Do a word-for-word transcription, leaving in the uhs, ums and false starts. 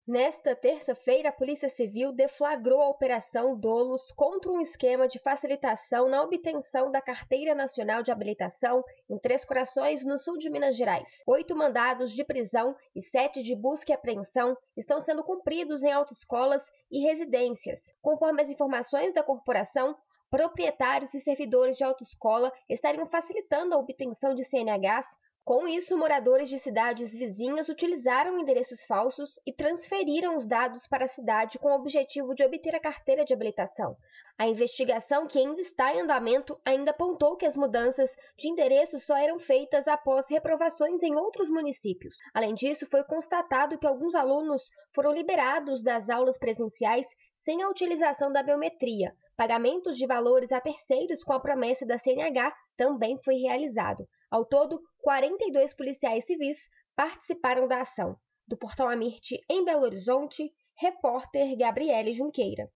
Nesta terça-feira, a Polícia Civil deflagrou a Operação Dolos contra um esquema de facilitação na obtenção da Carteira Nacional de Habilitação em Três Corações, no sul de Minas Gerais. Oito mandados de prisão e sete de busca e apreensão estão sendo cumpridos em autoescolas e residências. Conforme as informações da corporação, proprietários e servidores de autoescola estariam facilitando a obtenção de C N Hs. Com isso, moradores de cidades vizinhas utilizaram endereços falsos e transferiram os dados para a cidade com o objetivo de obter a carteira de habilitação. A investigação, que ainda está em andamento, ainda apontou que as mudanças de endereço só eram feitas após reprovações em outros municípios. Além disso, foi constatado que alguns alunos foram liberados das aulas presenciais sem a utilização da biometria. Pagamentos de valores a terceiros com a promessa da C N H também foi realizado. Ao todo, quarenta e dois policiais civis participaram da ação. Do Portal Amirte, em Belo Horizonte, repórter Gabriele Junqueira.